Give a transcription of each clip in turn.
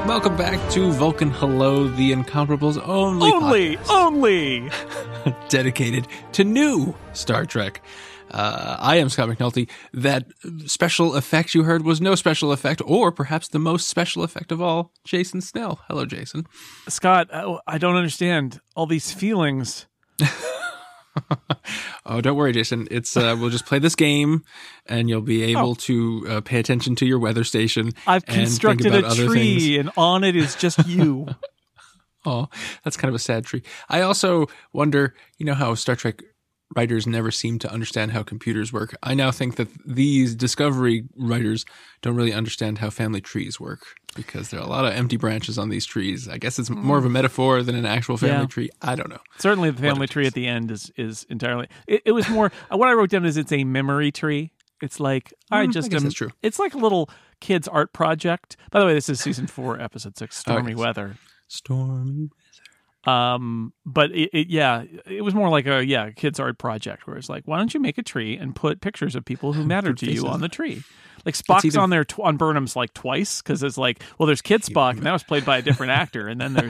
Welcome back to Vulcan Hello, the Incomparables only podcast dedicated to new Star Trek. I am Scott McNulty. That special effect you heard was no special effect, or perhaps the most special effect of all, Jason Snell. Hello, Jason. Scott, I don't understand all these feelings. Oh, don't worry, Jason. It's we'll just play this game, and you'll be able to pay attention to your weather station. I've constructed a tree, and on it is just you. Oh, that's kind of a sad tree. I also wonder, you know how Star Trek writers never seem to understand how computers work. I now think that these Discovery writers don't really understand how family trees work, because there are a lot of empty branches on these trees. I guess it's more of a metaphor than an actual family tree. I don't know. Certainly the family tree at the end is entirely... It was more... what I wrote down is it's a memory tree. It's like... I guess that's true. It's like a little kid's art project. By the way, this is season 4, episode 6, Stormy Weather. Stormy Weather. But it was more like a kid's art project where it's like, why don't you make a tree and put pictures of people who matter to you on the tree? Like Spock's on there on Burnham's like twice, because it's like, well, there's Kid Spock, and that was played by a different actor, and then there's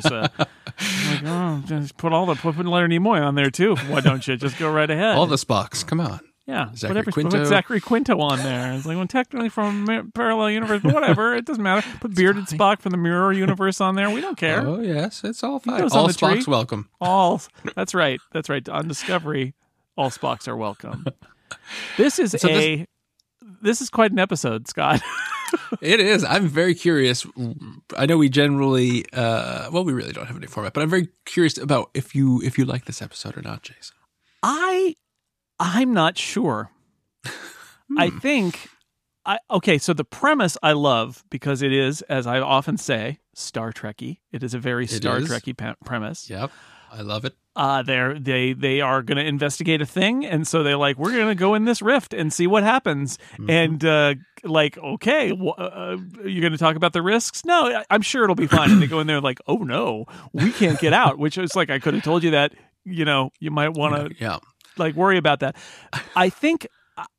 just put Leonard Nimoy on there too. Why don't you just go right ahead? All the Spocks, come on. Yeah, Quinto. Put Zachary Quinto on there. It's like, well, technically from a parallel universe, but whatever, it doesn't matter. Put bearded Spock from the Mirror universe on there. We don't care. Oh yes, it's all fine. All Spocks tree. Welcome. That's right. On Discovery, all Spocks are welcome. This is quite an episode, Scott. It is. I'm very curious. I know we generally, we really don't have any format, but I'm very curious about if you like this episode or not, Jason. I'm not sure. I think, so the premise I love, because it is, as I often say, Star Trek-y. It is a very Star Trek-y premise. Yep, I love it. They are going to investigate a thing, and so they're like, we're going to go in this rift and see what happens. And you're going to talk about the risks? No, I'm sure it'll be fine. And they go in there like, oh no, we can't get out, which is like, I could have told you that, you might want to worry about that. I think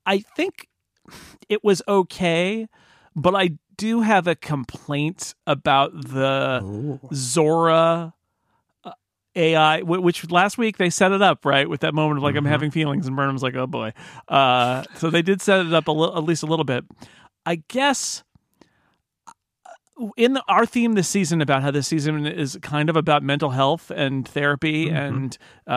it was okay, but I do have a complaint about the Zora AI, which last week they set it up, right, with that moment of like, I'm having feelings, and Burnham's like, oh boy. So they did set it up at least a little bit. I guess in our theme this season about how this season is kind of about mental health and therapy and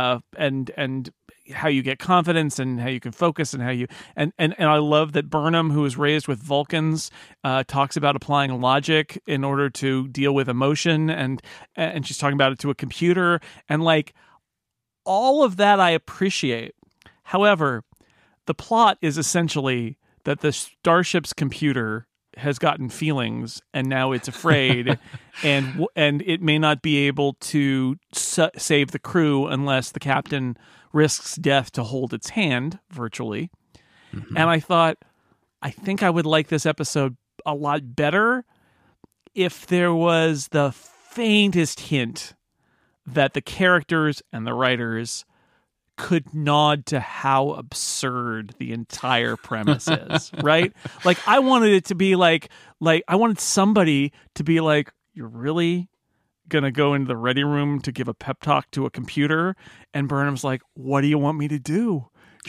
how you get confidence and how you can focus and how you and I love that Burnham, who was raised with Vulcans, talks about applying logic in order to deal with emotion, and she's talking about it to a computer, and like all of that I appreciate. However, the plot is essentially that the starship's computer has gotten feelings, and now it's afraid, and it may not be able to save the crew unless the captain risks death to hold its hand virtually. And I thought, I think I would like this episode a lot better if there was the faintest hint that the characters and the writers could nod to how absurd the entire premise is, right? Like, I wanted it to be like I wanted somebody to be like, you're really going to go into the ready room to give a pep talk to a computer? And Burnham's like, what do you want me to do?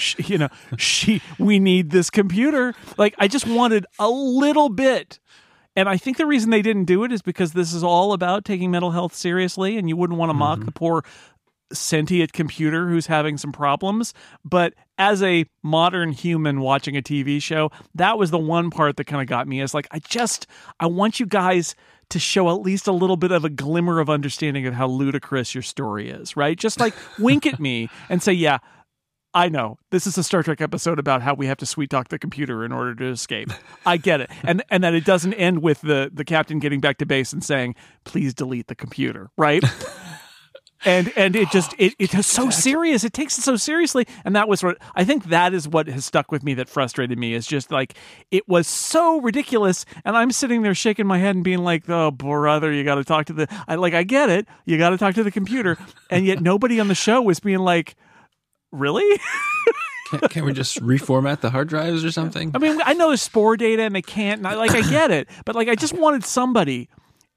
We need this computer. Like, I just wanted a little bit. And I think the reason they didn't do it is because this is all about taking mental health seriously, and you wouldn't want to mock the poor sentient computer who's having some problems. But as a modern human watching a TV show, that was the one part that kind of got me, is like, I want you guys to show at least a little bit of a glimmer of understanding of how ludicrous your story is, right? Just like wink at me and say, yeah, I know this is a Star Trek episode about how we have to sweet talk the computer in order to escape. I get it. And that it doesn't end with the captain getting back to base and saying, please delete the computer, right? And it's so serious. It takes it so seriously. And that was what I think that is what has stuck with me, that frustrated me, is just like, it was so ridiculous. And I'm sitting there shaking my head and being like, oh, brother, you got to talk to I get it. You got to talk to the computer. And yet nobody on the show was being like, really? Can't we just reformat the hard drives or something? I mean, I know there's spore data and they can't. I get it. But like, I just wanted somebody.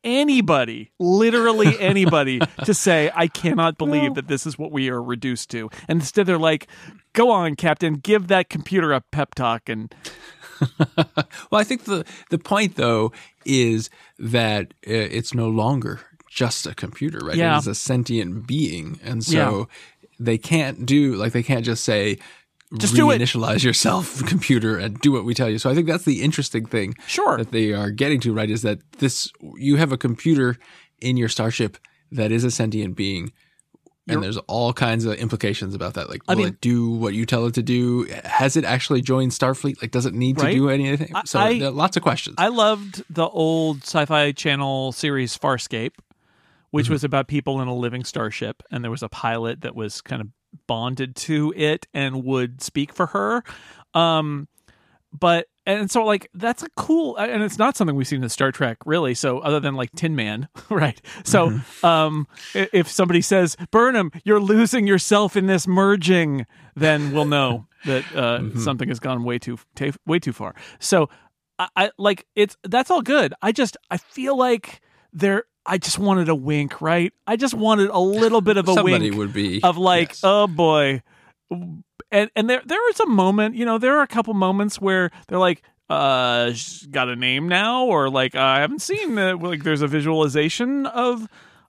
anybody, literally anybody, to say, I cannot believe that this is what we are reduced to. And instead they're like, go on, Captain, give that computer a pep talk. And well, I think the point, though, is that it's no longer just a computer, right? Yeah. It is a sentient being. And so they can't just say, just do it. Reinitialize yourself, computer, and do what we tell you. So I think that's the interesting thing that they are getting to, right? Is that you have a computer in your starship that is a sentient being, and there's all kinds of implications about that. Like, will it do what you tell it to do? Has it actually joined Starfleet? Like, does it need to do anything? So there are lots of questions. I loved the old Sci-Fi Channel series Farscape, which was about people in a living starship, and there was a pilot that was kind of bonded to it and would speak for her. And so like that's a cool, and it's not something we've seen in Star Trek really. So other than like Tin Man, right? So if somebody says, Burnham, you're losing yourself in this merging, then we'll know that something has gone way too far. So I like that's all good. I feel like I just wanted a wink, right? I just wanted a little bit of a Somebody wink would be, of like, yes. Oh boy. And there is a moment, there are a couple moments where they're like, she's got a name now, or like, I haven't seen like there's a visualization of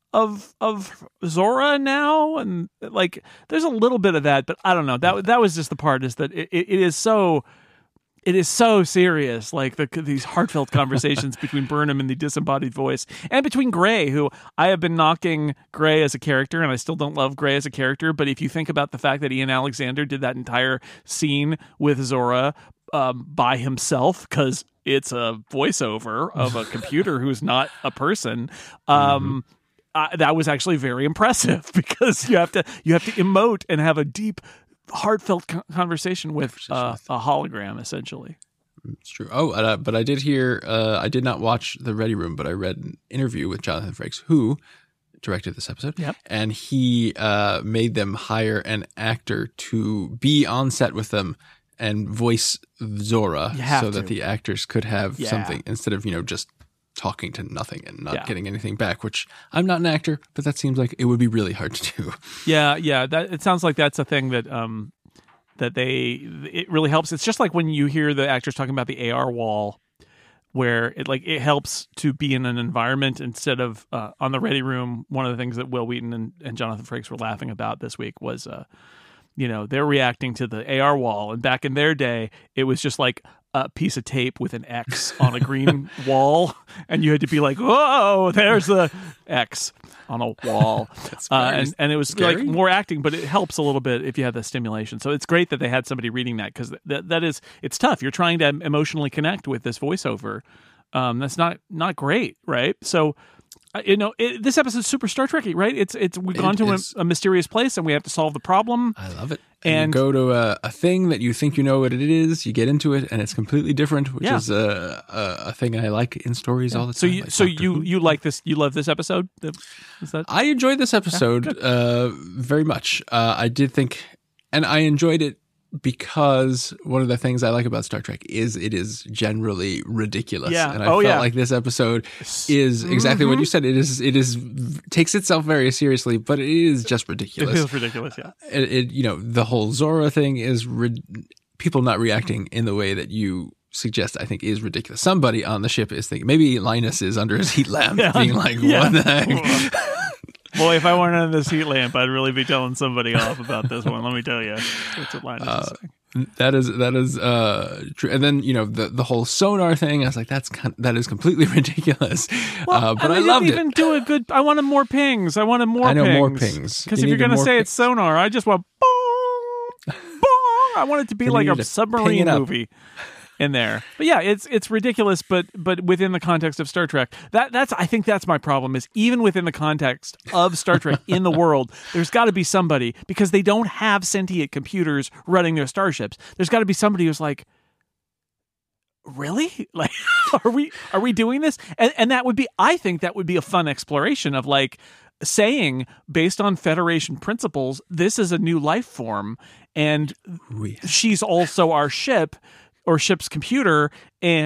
Zora now, and like there's a little bit of that, but I don't know. That was just the part, is that it is so serious, like these heartfelt conversations between Burnham and the disembodied voice, and between Gray, who I have been knocking Gray as a character, and I still don't love Gray as a character, but if you think about the fact that Ian Alexander did that entire scene with Zora by himself, because it's a voiceover of a computer who's not a person, that was actually very impressive, because you have to emote and have a deep, heartfelt conversation with a hologram, essentially. It's true. Oh, but I did hear, I did not watch The Ready Room, but I read an interview with Jonathan Frakes, who directed this episode. Yep. And he made them hire an actor to be on set with them and voice Zora, so that the actors could have something, instead of, just talking to nothing and not getting anything back, which I'm not an actor, but that seems like it would be really hard to do. Yeah. It sounds like that's a thing that it really helps. It's just like when you hear the actors talking about the AR wall, where it helps to be in an environment instead of on The Ready Room. One of the things that Will Wheaton and Jonathan Frakes were laughing about this week was they're reacting to the AR wall, and back in their day it was just like a piece of tape with an X on a green wall, and you had to be like, whoa, there's the X on a wall. And it was scary. Like more acting, but it helps a little bit if you have the stimulation. So it's great that they had somebody reading that, because it's tough. You're trying to emotionally connect with this voiceover. That's not great, right? So this episode's super Star Trek-y, right? We've gone to a mysterious place, and we have to solve the problem. I love it. And you go to a thing that you think you know what it is, you get into it, and it's completely different, which is a thing I like in stories all the time. So you like this? You love this episode? I enjoyed this episode very much. I did think, and I enjoyed it because one of the things I like about Star Trek is it is generally ridiculous. Yeah. And I felt like this episode is exactly what you said. It is takes itself very seriously, but it is just ridiculous. It feels ridiculous, yeah. The whole Zora thing is people not reacting in the way that you suggest, I think, is ridiculous. Somebody on the ship is thinking, maybe Linus is under his heat lamp being like, what the heck? Boy, if I weren't under this heat lamp, I'd really be telling somebody off about this one. Let me tell you, that's what Linus is saying. That is true. And then the whole sonar thing, I was like, that is completely ridiculous. Well, but I loved it. Even do a good. I wanted more pings. More pings. Because if you're going to say it's sonar, I just want boom, boom. I want it to be like a submarine movie in there. But yeah, it's ridiculous, but within the context of Star Trek. I think that's my problem, is even within the context of Star Trek in the world, there's got to be somebody, because they don't have sentient computers running their starships. There's got to be somebody who's like, really? Like, are we doing this? And I think that would be a fun exploration of like saying, based on Federation principles, this is a new life form, and she's also our ship or ship's computer, and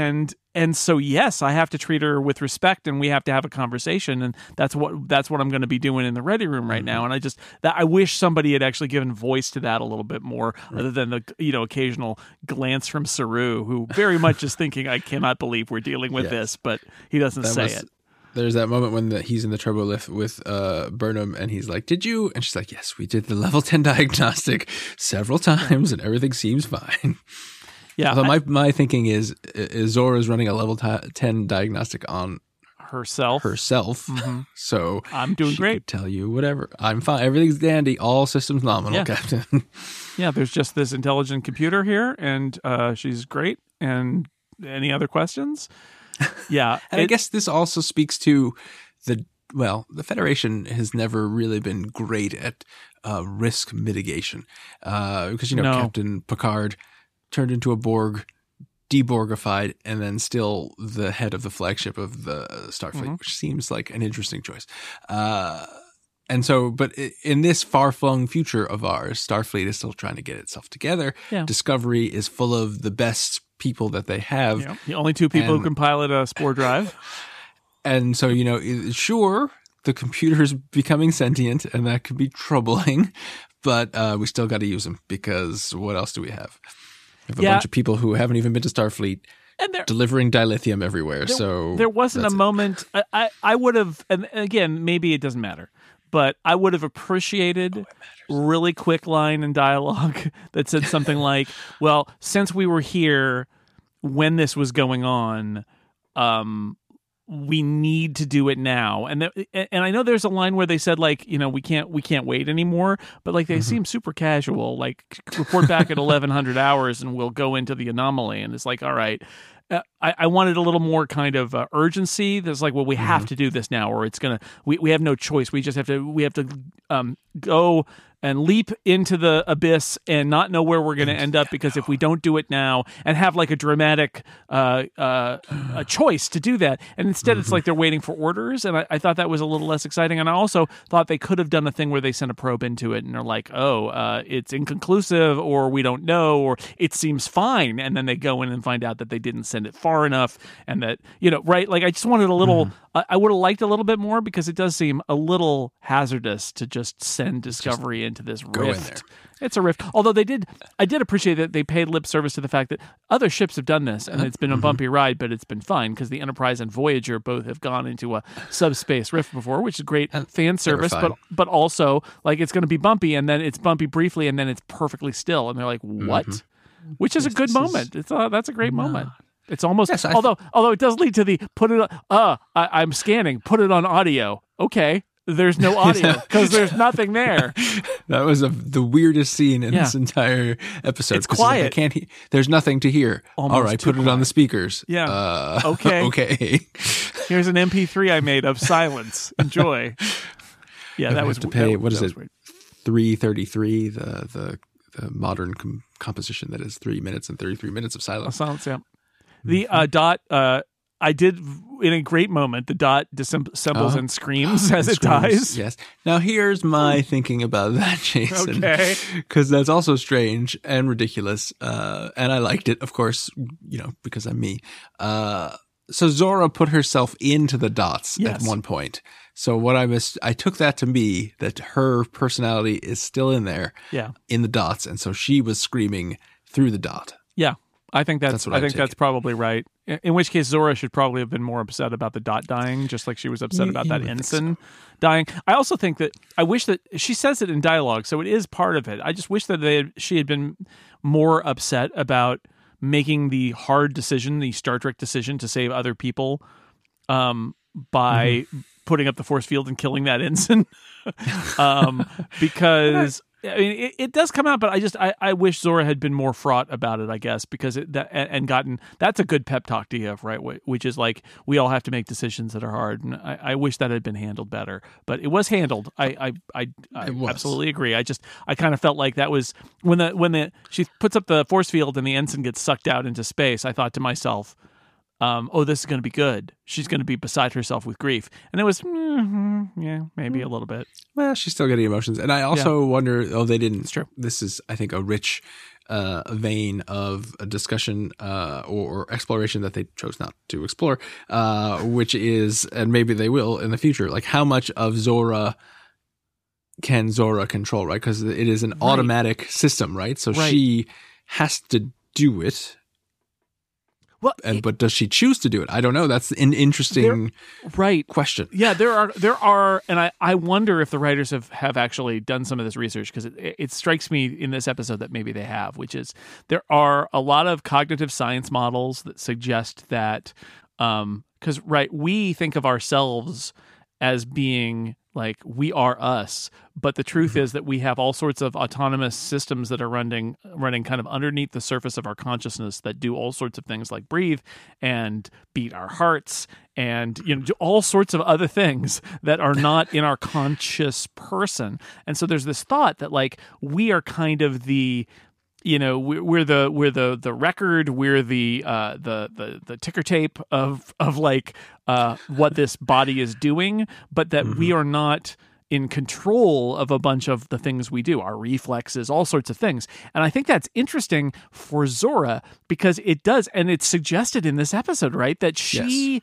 And so, yes, I have to treat her with respect, and we have to have a conversation, and that's what I'm going to be doing in the ready room right now. And I wish somebody had actually given voice to that a little bit more, other than the occasional glance from Saru, who very much is thinking, "I cannot believe we're dealing with this," but he doesn't say it. There's that moment when he's in the turbo lift with Burnham, and he's like, "Did you?" And she's like, "Yes, we did the level 10 diagnostic several times, and everything seems fine." Yeah. Although my thinking is Zora's running a level 10 diagnostic on herself. Mm-hmm. So I'm doing great. Could tell you whatever. I'm fine. Everything's dandy. All systems nominal, Captain. Yeah, there's just this intelligent computer here, and she's great. And any other questions? Yeah. And I guess this also speaks to the Federation has never really been great at risk mitigation because, Captain Picard turned into a Borg, deborgified, and then still the head of the flagship of the Starfleet, which seems like an interesting choice. And so, but in this far-flung future of ours, Starfleet is still trying to get itself together. Yeah. Discovery is full of the best people that they have. Yeah. The only two people who can pilot a spore drive. And so, sure, the computer's becoming sentient, and that could be troubling, but we still got to use them, because what else do we have? We have a bunch of people who haven't even been to Starfleet and delivering dilithium everywhere. There wasn't a moment I would have, and again, maybe it doesn't matter, but I would have appreciated really quick line in dialogue that said something like, well, since we were here when this was going on, we need to do it now. And I know there's a line where they said, like, we can't wait anymore, but like they seem super casual, like report back at 1100 hours and we'll go into the anomaly. And it's like, all right, I wanted a little more kind of urgency. There's like, well, we have to do this now, or it's we have no choice. We have to go and leap into the abyss and not know where we're going to end up, because if we don't do it now and have like a dramatic a choice to do that, and instead it's like they're waiting for orders, and I thought that was a little less exciting. And I also thought they could have done a thing where they sent a probe into it and they're like, it's inconclusive, or we don't know, or it seems fine, and then they go in and find out that they didn't send it far enough, and that, right, like I just wanted a little I would have liked a little bit more, because it does seem a little hazardous to just send Discovery into this rift. It's a rift. Although I did appreciate that they paid lip service to the fact that other ships have done this, and it's been a bumpy ride, but it's been fine, because the Enterprise and Voyager both have gone into a subspace rift before, which is great fan service, but also like it's going to be bumpy, and then it's bumpy briefly, and then it's perfectly still, and they're like, what? Which is a good moment. That's a great moment. It's almost, although it does lead to the put it on, I'm scanning, put it on audio. Okay, there's no audio because there's nothing there. That was the weirdest scene in this entire episode. It's quiet. Like, I can't there's nothing to hear. Almost all right, put it on the speakers. Yeah. Okay. Okay. Here's an MP3 I made of silence. Enjoy. Yeah, that was to pay. What is it? $3.33. The modern composition that is 3 minutes and 33 minutes of silence. Silence. Yeah. The dot, I did, in a great moment, the dot disassembles and screams as it dies. Yes. Now, here's my thinking about that, Jason. Okay. Because that's also strange and ridiculous. And I liked it, of course, because I'm me. So Zora put herself into the dots at one point. So what I took that to be that her personality is still in there, in the dots. And so she was screaming through the dot. Yeah. I think that's probably right. In which case, Zora should probably have been more upset about the dot dying, just like she was upset about that ensign dying. I also think that I wish that she says it in dialogue, so it is part of it. I just wish that she had been more upset about making the hard decision, the Star Trek decision to save other people, by putting up the force field and killing that ensign, because. I mean, it does come out, but I wish Zora had been more fraught about it, I guess, because that's a good pep talk to give, right? Which is like, we all have to make decisions that are hard, and I wish that had been handled better, but it was handled. I absolutely agree. I kind of felt like that was when she puts up the force field and the ensign gets sucked out into space. I thought to myself, this is going to be good. She's going to be beside herself with grief. And it was, maybe a little bit. Well, she's still getting emotions. And I also wonder, they didn't. It's true. This is, I think, a rich vein of a discussion or exploration that they chose not to explore, which is, and maybe they will in the future, like how much of Zora can Zora control, right? Because it is an automatic system, right? So she has to do it. Well, but does she choose to do it? I don't know. That's an interesting question. Yeah, there are, and I wonder if the writers have actually done some of this research, because it strikes me in this episode that maybe they have, which is there are a lot of cognitive science models that suggest that, because we think of ourselves as being like we are us, but the truth is that we have all sorts of autonomous systems that are running kind of underneath the surface of our consciousness that do all sorts of things like breathe and beat our hearts and do all sorts of other things that are not in our conscious person. And so there's this thought that like we are kind of the we're the record, we're the ticker tape of like what this body is doing, but that we are not in control of a bunch of the things we do, our reflexes, all sorts of things. And I think that's interesting for Zora because it does, and it's suggested in this episode, right, that she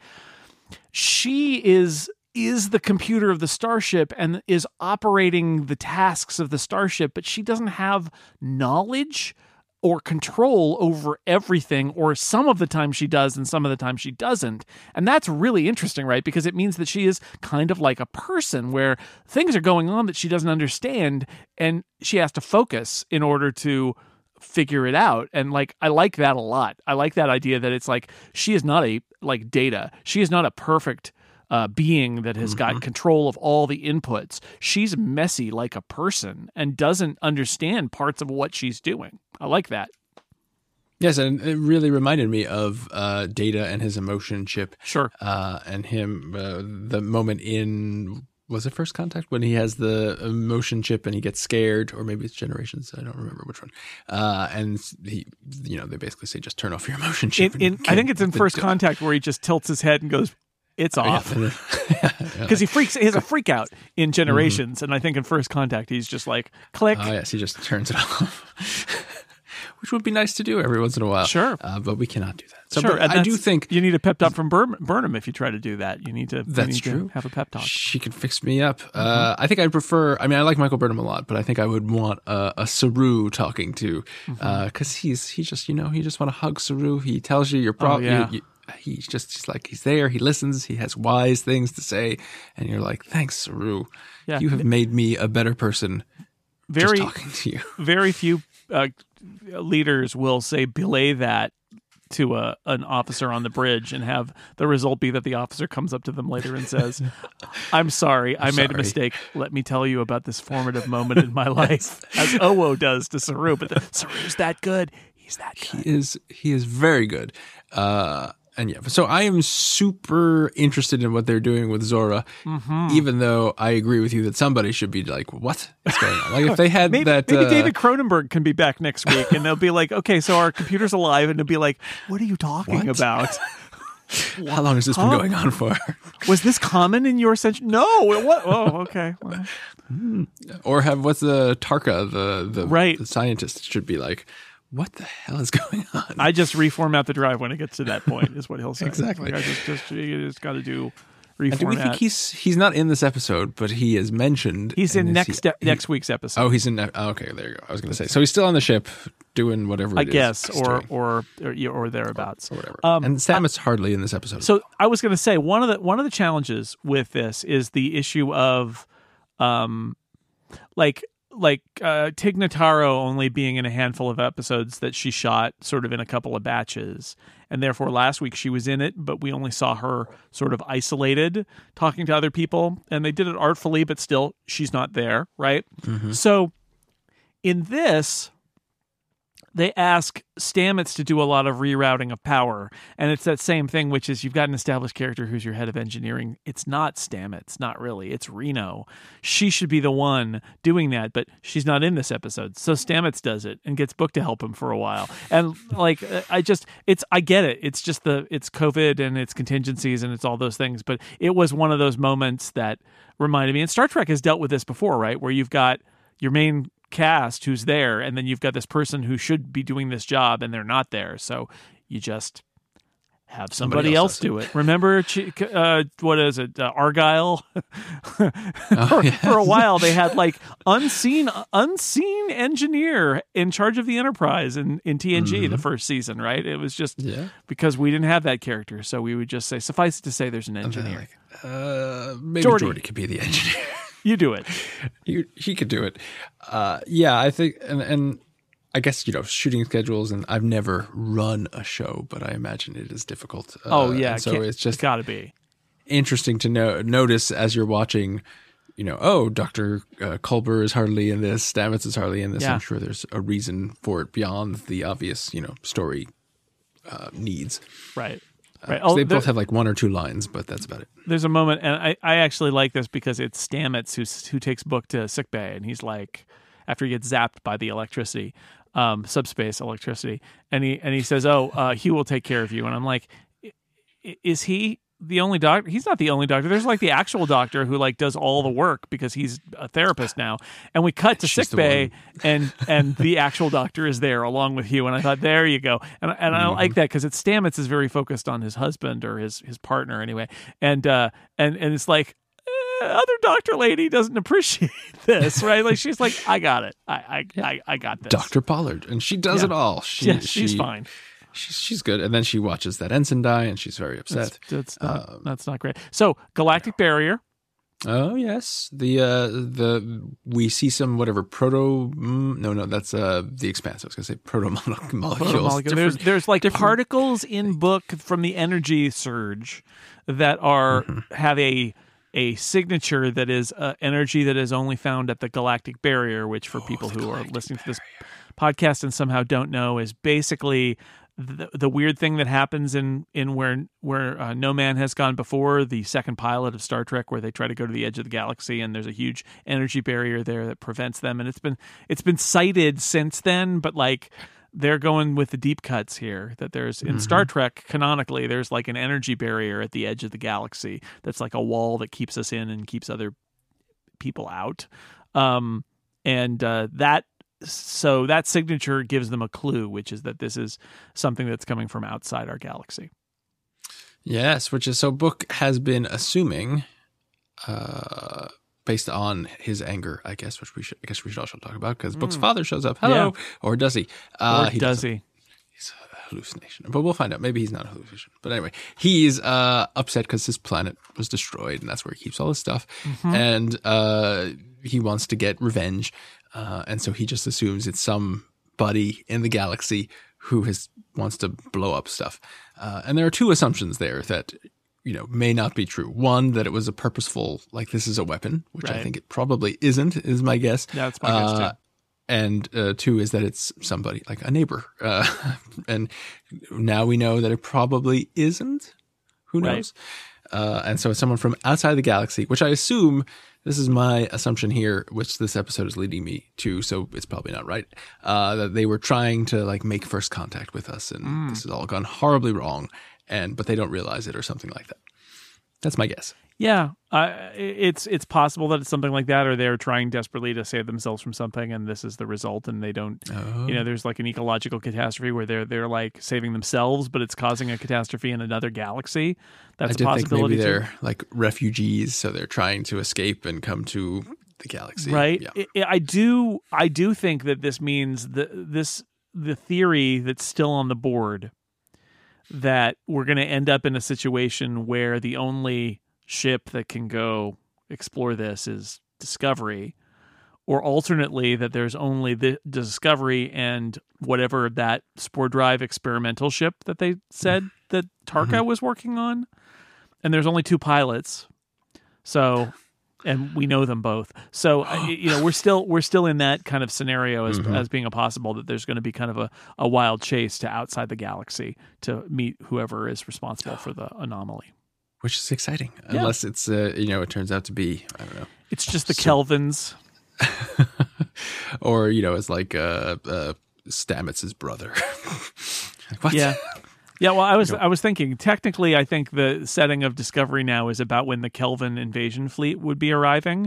is the computer of the starship and is operating the tasks of the starship, but she doesn't have knowledge or control over everything, or some of the time she does and some of the time she doesn't. And that's really interesting, right? Because it means that she is kind of like a person where things are going on that she doesn't understand and she has to focus in order to figure it out. And like, I like that a lot. I like that idea that it's like, she is not a like Data. She is not a perfect being that has got control of all the inputs. She's messy like a person and doesn't understand parts of what she's doing. I like that. Yes, and it really reminded me of Data and his emotion chip. Sure. And him, the moment in, was it First Contact? When he has the emotion chip and he gets scared, or maybe it's Generations. I don't remember which one. And he, they basically say, just turn off your emotion chip. I think it's in First Contact where he just tilts his head and goes, it's off. Because he has a freak out in Generations. And I think in First Contact, he's just like, click. Oh, yes, he just turns it off. Which would be nice to do every once in a while. Sure. But we cannot do that. So, sure. But I do think you need a pep talk from Burnham if you try to do that. You need to have a pep talk. She can fix me up. I think I'd prefer, I like Michael Burnham a lot, but I think I would want a Saru talking to, because he just, he just want to hug Saru. He tells you your problem. He's like, he's there. He listens. He has wise things to say. And you're like, thanks, Saru. Yeah. You have made me a better person just talking to you. Very few leaders will say belay that to an officer on the bridge and have the result be that the officer comes up to them later and says, I'm sorry, I made a mistake. Let me tell you about this formative moment in my life. As Owo does to Saru. But Saru's that good. He's that good. He is very good. And so I am super interested in what they're doing with Zora, even though I agree with you that somebody should be like, what is going on? Like if they had maybe David Cronenberg can be back next week and they'll be like, okay, so our computer's alive, and they'll be like, what are you talking about? How long has this been going on for? Was this common in your century? No. What? Oh, okay. Well. Or what's the Tarka, the scientist should be like, what the hell is going on? I just reformat the drive when it gets to that point, is what he'll say. Exactly. Like you just got to do reformat. And do we think he's not in this episode, but he is mentioned? He's in next week's episode. Oh, he's in. Okay, there you go. I was going to say. So he's still on the ship doing whatever. I guess, or thereabouts, or whatever. And Stamets hardly in this episode. So I was going to say one of the challenges with this is the issue of, Tig Notaro only being in a handful of episodes that she shot sort of in a couple of batches. And therefore last week she was in it, but we only saw her sort of isolated talking to other people. And they did it artfully, but still she's not there, right? Mm-hmm. So in this, they ask Stamets to do a lot of rerouting of power. And it's that same thing, which is you've got an established character who's your head of engineering. It's not Stamets, not really. It's Reno. She should be the one doing that, but she's not in this episode. So Stamets does it and gets booked to help him for a while. And like, I get it. It's just it's COVID and it's contingencies and it's all those things. But it was one of those moments that reminded me, and Star Trek has dealt with this before, right? Where you've got your main cast who's there, and then you've got this person who should be doing this job and they're not there. So you just have somebody else do it. Remember, what is it, Argyle? For a while, they had like unseen engineer in charge of the Enterprise in TNG the first season, right? It was just because we didn't have that character, so we would just say, suffice it to say, there's an engineer. Maybe Geordi could be the engineer. You do it. He could do it. I think, and I guess, shooting schedules, and I've never run a show, but I imagine it is difficult. So it's just got to be interesting to notice as you're watching, Dr. Culber is hardly in this, Stamets is hardly in this. Yeah. I'm sure there's a reason for it beyond the obvious, story needs. Right. Right. They both have like one or two lines, but that's about it. There's a moment, and I actually like this because it's Stamets who takes Book to sickbay, and he's like, after he gets zapped by the electricity, subspace electricity, and he says, Hugh will take care of you. And I'm like, is he the only doctor? He's not the only doctor. There's like the actual doctor who like does all the work because he's a therapist now. And we cut to sickbay, and the actual doctor is there along with Hugh. And I thought, there you go. And I like that because it's Stamets is very focused on his husband or his partner anyway. And it's like, other doctor lady doesn't appreciate this, right? Like she's like, I got it. I got this. Dr. Pollard, and she does it all. She's fine. She's good, and then she watches that ensign die, and she's very upset. That's not great. So, galactic barrier. Oh yes, the we see some whatever that's the Expanse. I was going to say proto-molecules. There's like particles in Book from the energy surge that are have a signature that is energy that is only found at the galactic barrier, which for people who are listening to this podcast and somehow don't know is basically the weird thing that happens in where No Man Has Gone Before, the second pilot of Star Trek, where they try to go to the edge of the galaxy and there's a huge energy barrier there that prevents them. And it's been cited since then, but like they're going with the deep cuts here that there's in Star Trek canonically, there's like an energy barrier at the edge of the galaxy. That's like a wall that keeps us in and keeps other people out. So that signature gives them a clue, which is that this is something that's coming from outside our galaxy. Yes, which is so Book has been assuming, based on his anger, I guess, which we should also talk about because Book's father shows up. Hello, or does he? Does he? He's a hallucination, but we'll find out. Maybe he's not a hallucination. But anyway, he's upset because his planet was destroyed, and that's where he keeps all his stuff, and he wants to get revenge. And so he just assumes it's somebody in the galaxy who wants to blow up stuff. And there are two assumptions there that, may not be true. One, that it was a purposeful, like this is a weapon, which I think it probably isn't, is my guess. That's my guess too. And two is that it's somebody, like a neighbor. And now we know that it probably isn't. Who knows? And so it's someone from outside the galaxy, which I assume, this is my assumption here, which this episode is leading me to, so it's probably not right, that they were trying to like make first contact with us, and this has all gone horribly wrong, but they don't realize it or something like that. That's my guess. Yeah, it's possible that it's something like that, or they're trying desperately to save themselves from something, and this is the result, and they don't. There's like an ecological catastrophe where they're like saving themselves, but it's causing a catastrophe in another galaxy. That's a possibility. Think maybe they're like refugees, so they're trying to escape and come to the galaxy. Right. Yeah. I do think that this means the theory that's still on the board that we're going to end up in a situation where the only ship that can go explore this is Discovery, or alternately that there's only the Discovery and whatever that Spore Drive experimental ship that they said that Tarka was working on, and there's only two pilots, so and we know them both, so we're still in that kind of scenario as being a possible that there's going to be kind of a wild chase to outside the galaxy to meet whoever is responsible for the anomaly. Which is exciting, unless it's, it turns out to be, I don't know. It's just the Kelvins. Or, it's like Stamets' brother. What? Yeah. Yeah, well, I was thinking, technically, I think the setting of Discovery now is about when the Kelvin invasion fleet would be arriving.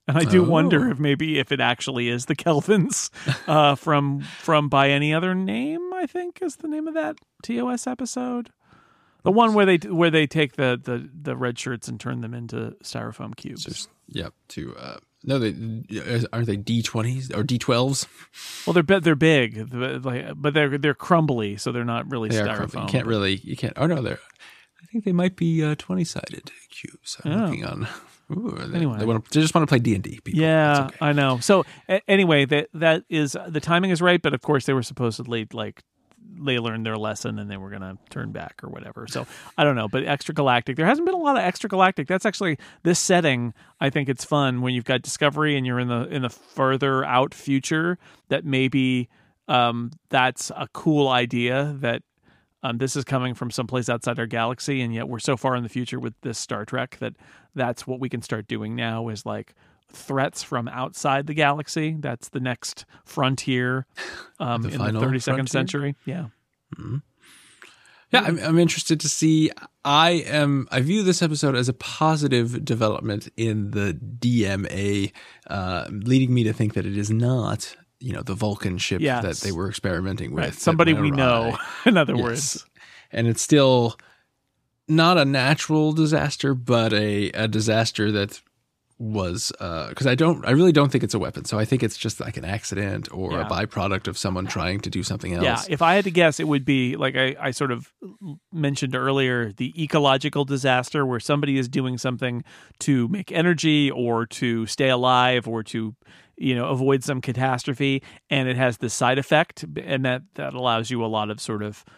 And I do wonder if it actually is the Kelvins from By Any Other Name, I think is the name of that TOS episode. The one where they take the red shirts and turn them into styrofoam cubes. No, aren't they D20s or D12s? Well, they're big, but they're crumbly, so they're not really styrofoam. You can't. Oh no, I think they might be 20-sided cubes. I'm looking on. Anyway, they just want to play D&D. People. Yeah, okay. I know. So anyway, that is the timing is right, but of course they were supposedly they learned their lesson and they were going to turn back or whatever. So I don't know, but Extragalactic, there hasn't been a lot of Extragalactic. That's actually this setting. I think it's fun when you've got Discovery and you're in the further out future. That maybe that's a cool idea that this is coming from someplace outside our galaxy, and yet we're so far in the future with this Star Trek that's what we can start doing now is like threats from outside the galaxy. That's the next frontier in the 32nd century. Yeah. Mm-hmm. Yeah, I'm interested to see. I view this episode as a positive development in the DMA, leading me to think that it is not, the Vulcan ship that they were experimenting with. Right. Somebody we know, in other words. And it's still not a natural disaster, but a disaster that was because I really don't think it's a weapon. So I think it's just like an accident or a byproduct of someone trying to do something else. Yeah, if I had to guess, it would be like I sort of mentioned earlier, the ecological disaster where somebody is doing something to make energy or to stay alive or to avoid some catastrophe, and it has this side effect, and that allows you a lot of sort of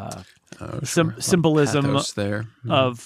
symbolism there. of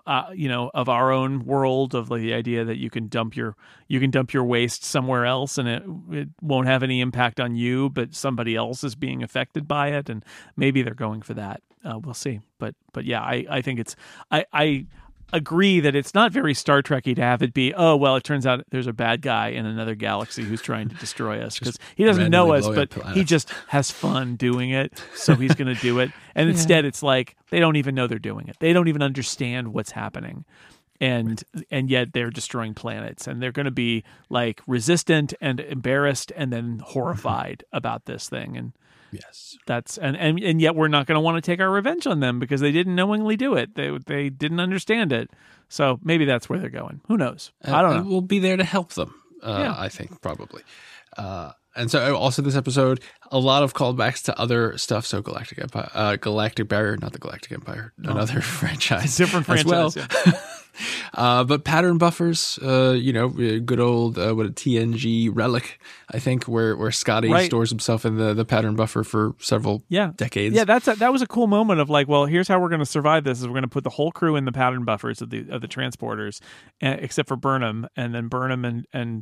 our own world, of the idea that you can dump your waste somewhere else and it won't have any impact on you, but somebody else is being affected by it, and maybe they're going for that. We'll see. But yeah, I think it's I agree that it's not very Star Trek-y to have it be, it turns out there's a bad guy in another galaxy who's trying to destroy us, because he doesn't know us, but he just has fun doing it, so he's going to do it. And instead it's like they don't even know they're doing it. They don't even understand what's happening. And yet they're destroying planets, and they're going to be like resistant and embarrassed and then horrified about this thing. And yes, that's and yet we're not going to want to take our revenge on them because they didn't knowingly do it. They didn't understand it. So maybe that's where they're going. Who knows? I don't know. We'll be there to help them. I think probably. And so also this episode, a lot of callbacks to other stuff. So Galactic Empire, Galactic Barrier, not the Galactic Empire, another franchise, different franchise. As well. But pattern buffers, good old TNG relic, I think, where Scotty stores himself in the pattern buffer for several decades. Yeah, that was a cool moment of like, well, here's how we're going to survive this: is we're going to put the whole crew in the pattern buffers of the transporters, except for Burnham, and then Burnham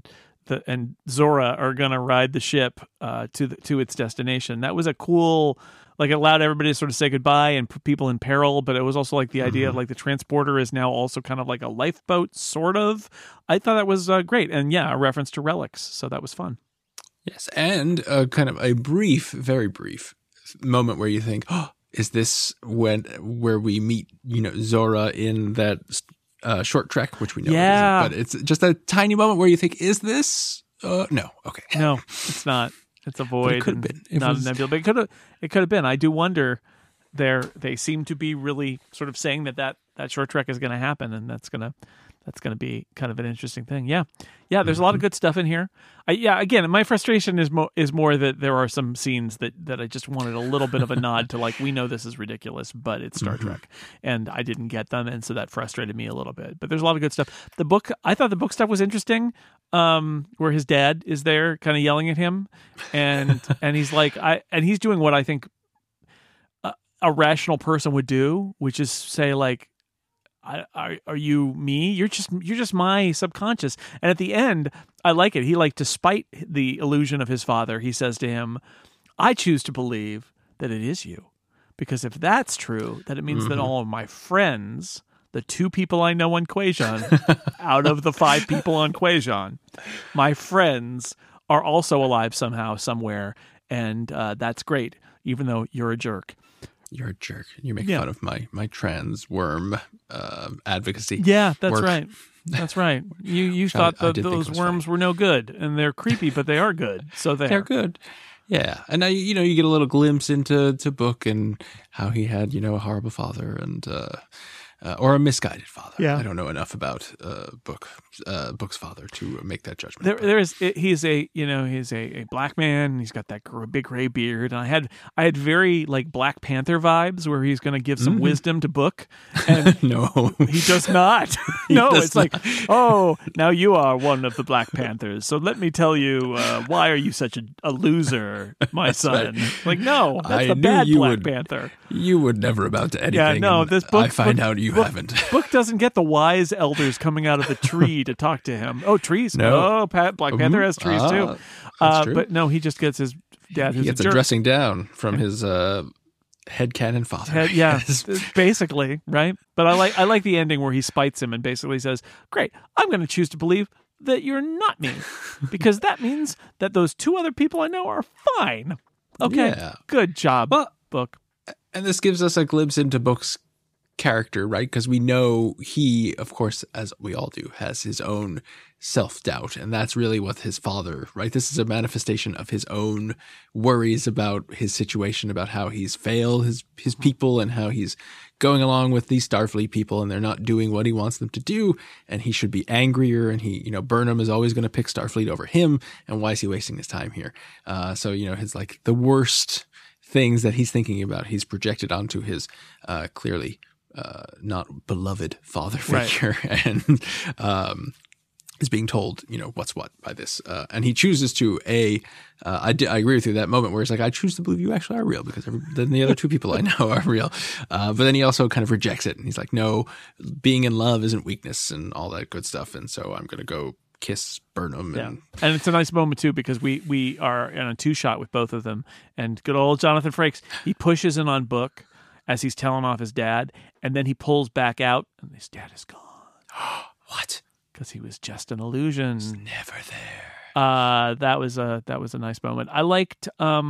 and Zora are going to ride the ship to its destination. That was a cool. Like, it allowed everybody to sort of say goodbye and put people in peril, but it was also like the idea of like the transporter is now also kind of like a lifeboat, sort of. I thought that was great. And a reference to relics. So that was fun. Yes. And kind of a very brief moment where you think, is this where we meet, Zora in that short trek, which we know it isn't, but it's just a tiny moment where you think, is this? No. Okay. No, it's not. It's a void. It could have been. Not a nebula, but it could have been. I do wonder. They seem to be really sort of saying that short trek is going to happen, and that's going to be kind of an interesting thing. Yeah. There's a lot of good stuff in here. Again, my frustration is more that there are some scenes that I just wanted a little bit of a nod to, like, we know this is ridiculous, but it's Star Trek, and I didn't get them, and so that frustrated me a little bit. But there's a lot of good stuff. I thought the book stuff was interesting, where his dad is there, kind of yelling at him, and he's like, and he's doing what I think a rational person would do, which is say, like, are you me? You're just my subconscious. And at the end, I like it. He, like, despite the illusion of his father, he says to him, I choose to believe that it is you. Because if that's true, then it means that all of my friends, the 2 people I know on Quajon, out of the 5 people on Quajon, my friends are also alive somehow, somewhere. And that's great, even though you're a jerk. You're a jerk. You make fun of my trans worm advocacy. Yeah, that's work. right. That's right. You I thought did think those was worms were no good, and they're creepy, but they are good. So They're good. Yeah, and now you get a little glimpse into Book and how he had a horrible father and or a misguided father. Yeah. I don't know enough about Book's father to make that judgment. He's a black man. And he's got that big gray beard, and I had very like Black Panther vibes where he's going to give some wisdom to Book, and no, he does not. No, it's like, oh, now you are one of the Black Panthers, so let me tell you why are you such a loser, my son? Right. Like, no, that's I the knew bad you Black would- Panther. You would never amount to anything. Yeah, no, and this Book. I find out you haven't. Book doesn't get the wise elders coming out of the tree to talk to him. Oh, trees. No. Oh, Black Panther has trees too. That's true. But no, he just gets his dad. He Who's gets a a jerk. dressing down from his headcanon father. Yeah, Yes. basically, right? But I like the ending where he spites him and basically says, "Great, I'm going to choose to believe that you're not me, because that means that those two other people I know are fine." Okay, Yeah. good job, Book. And this gives us a glimpse into Book's character, right? Because we know he, of course, as we all do, has his own self-doubt. And that's really what his father, right? This is a manifestation of his own worries about his situation, about how he's failed his people and how he's going along with these Starfleet people and they're not doing what he wants them to do. And he should be angrier. And he, Burnham is always going to pick Starfleet over him. And why is he wasting his time here? So, his like the worst things that he's thinking about, he's projected onto his clearly not beloved father figure, right. And is being told, what's what by this. And he chooses to, I agree with you that moment where he's like, I choose to believe you actually are real because then the other two people I know are real. But then he also kind of rejects it. And he's like, no, being in love isn't weakness and all that good stuff. And so I'm going to go kiss Burnham. And it's a nice moment too because we are in a two-shot with both of them, and good old Jonathan Frakes, he pushes in on Book as he's telling off his dad, and then he pulls back out and his dad is gone. What? Because he was just an illusion. He's never there. That was a nice moment. I liked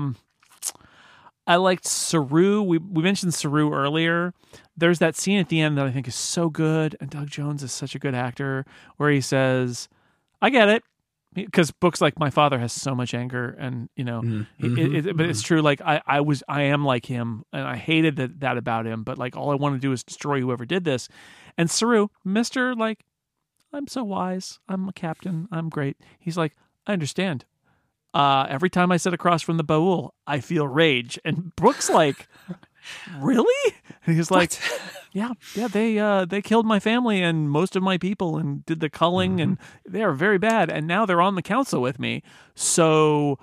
Saru. We mentioned Saru earlier. There's that scene at the end that I think is so good, and Doug Jones is such a good actor, where he says, I get it. Because Book's like, my father has so much anger, and but it's true. Like I am like him, and I hated that about him. But like, all I want to do is destroy whoever did this. And Saru, Mister, like, I'm so wise. I'm a captain. I'm great. He's like, I understand. Every time I sit across from the Ba'ul, I feel rage. And Book's like, really? And he's like, yeah, they killed my family and most of my people and did the culling, and they are very bad. And now they're on the council with me. So,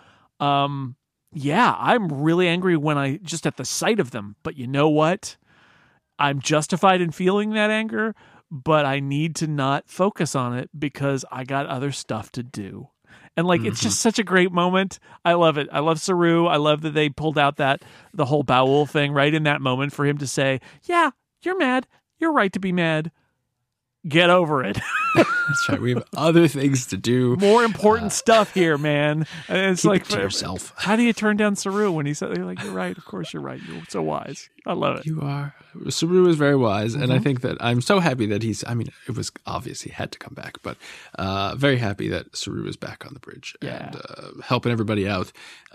yeah, I'm really angry when I just at the sight of them. But you know what? I'm justified in feeling that anger, but I need to not focus on it because I got other stuff to do. And like, it's just such a great moment. I love it. I love Saru. I love that they pulled out the whole Ba'ul thing right in that moment for him to say, yeah, you're mad. You're right to be mad. Get over it. That's right. We have other things to do. More important stuff here, man. And it's keep like, it to yourself. How do you turn down Saru when he said, like, you're right. Of course you're right. You're so wise. I love it. You are. Saru is very wise. And I think that I'm so happy that it was obvious he had to come back, but very happy that Saru is back on the bridge and helping everybody out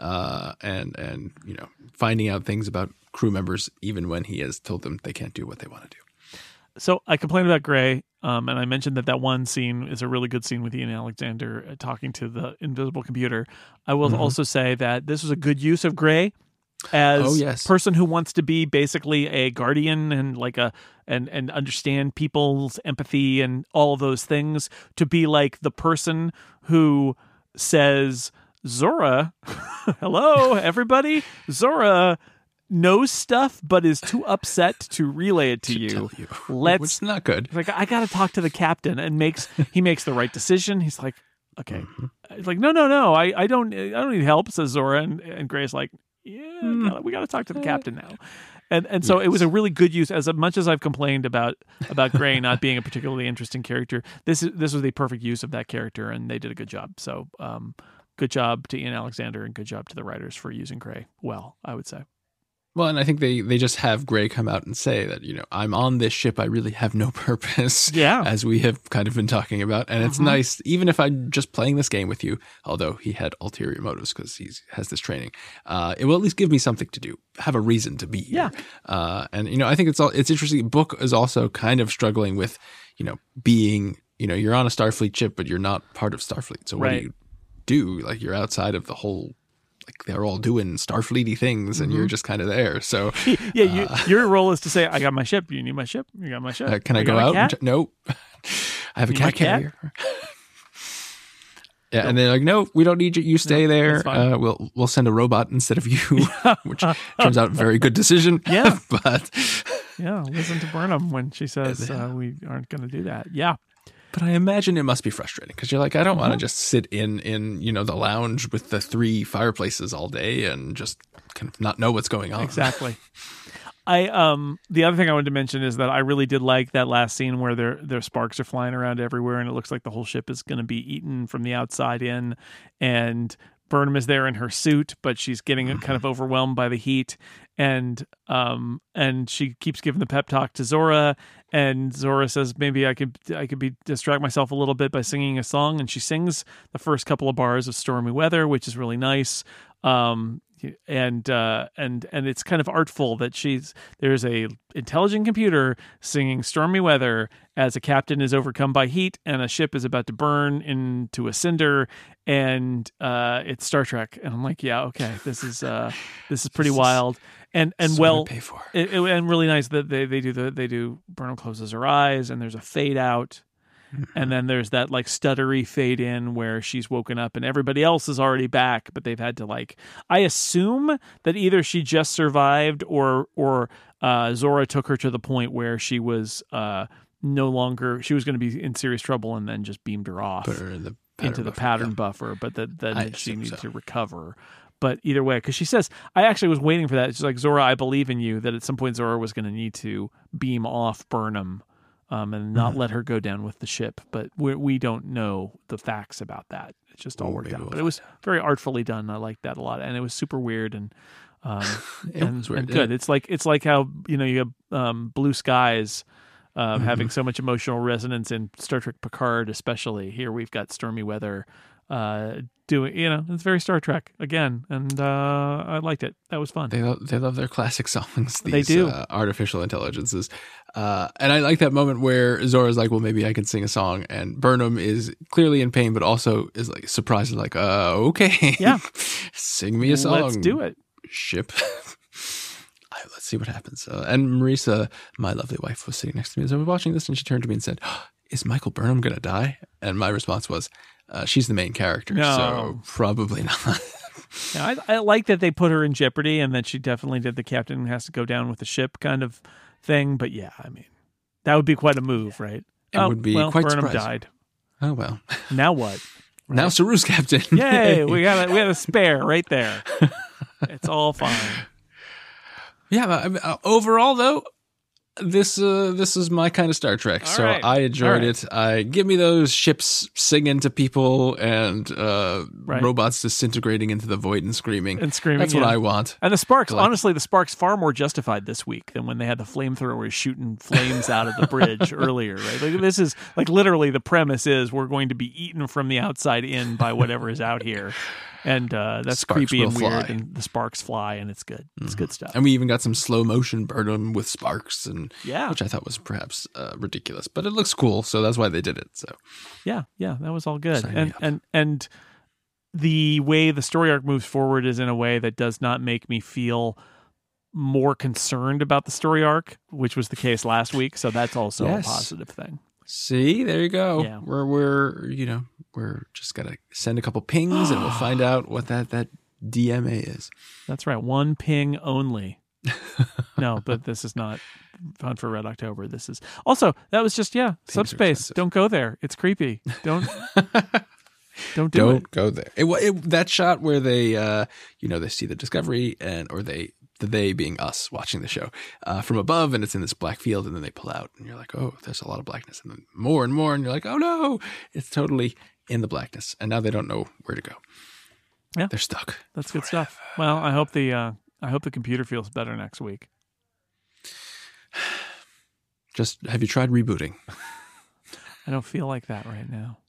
and finding out things about crew members, even when he has told them they can't do what they want to do. So I complained about Gray, and I mentioned that one scene is a really good scene with Ian Alexander talking to the invisible computer. I will also say that this was a good use of Gray as person who wants to be basically a guardian and like and understand people's empathy and all of those things, to be like the person who says, Zora, hello, everybody, Zora knows stuff but is too upset to relay it to you. Which is not good. Like, I got to talk to the captain, and he makes the right decision. He's like, okay. He's like, no, I don't need help, says Zora, and Gray's like, yeah, we got to talk to the captain now. And so it was a really good use. As much as I've complained about Gray not being a particularly interesting character, this was the perfect use of that character, and they did a good job. So good job to Ian Alexander, and good job to the writers for using Gray well, I would say. Well, and I think they just have Gray come out and say that, I'm on this ship. I really have no purpose. Yeah. As we have kind of been talking about. And it's nice, even if I'm just playing this game with you, although he had ulterior motives because he has this training, it will at least give me something to do, have a reason to be here. Yeah. And, I think it's interesting. Book is also kind of struggling with, being, you're on a Starfleet ship, but you're not part of Starfleet. So what do you do? Like, you're outside of the whole, like, they're all doing Starfleety things and you're just kind of there. So your role is to say, I got my ship. You need my ship. You got my ship. Can I go out? Nope. I have a cat carrier. Yeah, and they're like, no, we don't need you. You stay there. We'll send a robot instead of you, which turns out a very good decision. Yeah. But listen to Burnham when she says we aren't going to do that. Yeah. But I imagine it must be frustrating because you're like, I don't want to just sit in the lounge with the 3 fireplaces all day and just kind of not know what's going on. Exactly. The other thing I wanted to mention is that I really did like that last scene where their sparks are flying around everywhere and it looks like the whole ship is going to be eaten from the outside in, and Burnham is there in her suit, but she's getting kind of overwhelmed by the heat, and she keeps giving the pep talk to Zora, and Zora says maybe I could distract myself a little bit by singing a song, and she sings the first couple of bars of Stormy Weather, which is really nice. And it's kind of artful that there's a intelligent computer singing Stormy Weather as a captain is overcome by heat and a ship is about to burn into a cinder, and it's Star Trek. And I'm like, yeah, okay, this is pretty wild. And well, pay for. And really nice that they do Burnham closes her eyes and there's a fade out. And then there's that like stuttery fade in where she's woken up and everybody else is already back, but they've had to I assume that either she just survived or Zora took her to the point where she was no longer, she was going to be in serious trouble and then just beamed her off into the pattern buffer, but then she needed to recover. But either way, because she says, I actually was waiting for that. She's like, Zora, I believe in you, that at some point Zora was going to need to beam off Burnham. And not let her go down with the ship. But we don't know the facts about that. It's just all worked out. But it was very artfully done. I liked that a lot. And it was super weird and and good. It's like how, you have Blue Skies having so much emotional resonance in Star Trek Picard, especially. Here we've got Stormy Weather doing, it's very Star Trek again, and I liked it. That was fun. They love their classic songs. They do. Artificial intelligences, and I like that moment where Zora's like, "Well, maybe I can sing a song," and Burnham is clearly in pain, but also is like surprised, like, "Okay, yeah, sing me a song. Let's do it." Ship. Let's see what happens. And Marisa, my lovely wife, was sitting next to me as I was watching this, and she turned to me and said, "Is Michael Burnham going to die?" And my response was, she's the main character, so probably not. Yeah, I like that they put her in jeopardy and that she definitely did the captain has to go down with the ship kind of thing. But yeah, I mean, that would be quite a move, right? It would be quite Burnham surprising. Died. Oh, well. Now what? Right? Now Saru's captain. Yay, we got a spare right there. It's all fine. Yeah, overall, though, this is my kind of Star Trek, so right. I enjoyed it. Give me those ships singing to people and robots disintegrating into the void and screaming. That's what I want. And the sparks, honestly, the sparks far more justified this week than when they had the flamethrowers shooting flames out of the bridge earlier. Right? Like, this is literally the premise is we're going to be eaten from the outside in by whatever is out here. And that's sparks creepy and weird, fly. And the sparks fly, and it's good. It's good stuff. And we even got some slow motion Burnham with sparks, and yeah, which I thought was perhaps ridiculous, but it looks cool, so that's why they did it. So yeah, that was all good. And the way the story arc moves forward is in a way that does not make me feel more concerned about the story arc, which was the case last week. So that's also a positive thing. See, there you go. Yeah. We're just gotta send a couple pings and we'll find out what that DMA is. That's right. One ping only. No, but this is not fun for Red October. This is also, that was just, subspace. Don't go there. It's creepy. Don't Don't go there. That shot where they, they see the Discovery or they being us watching the show from above, and it's in this black field, and then they pull out, and you're like, oh, there's a lot of blackness, and then more and more, and you're like, oh no, it's totally in the blackness, and now they don't know where to go. Yeah, they're stuck. That's forever. Good stuff. Well, I hope the I hope the computer feels better next week. Just have you tried rebooting? I don't feel like that right now.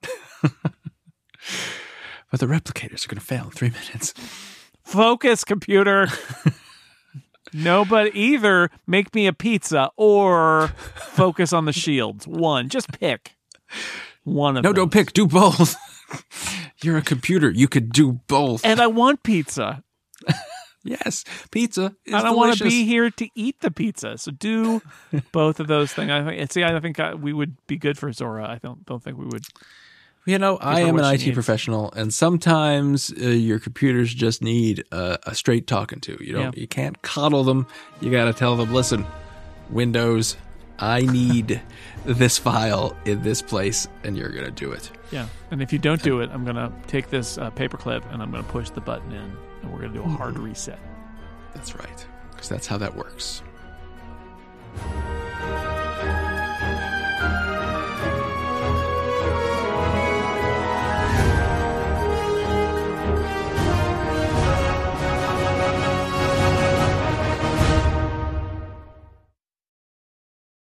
But the replicators are going to fail in 3 minutes. Focus, computer. No, but either make me a pizza or focus on the shields. One. Just pick one of them. No, don't pick. Do both. You're a computer. You could do both. And I want pizza. Yes, pizza is I don't delicious. want to be here to eat the pizza. So do both of those things. I think we would be good for Zora. I don't think we would. You know, I am an IT needs. professional, and sometimes your computers just need a straight talking to. You can't coddle them. You got to tell them, listen, Windows, I need this file in this place, and you're going to do it. Yeah, and if you don't do it, I'm going to take this paperclip and I'm going to push the button in, and we're going to do a hard reset. That's right, because that's how that works.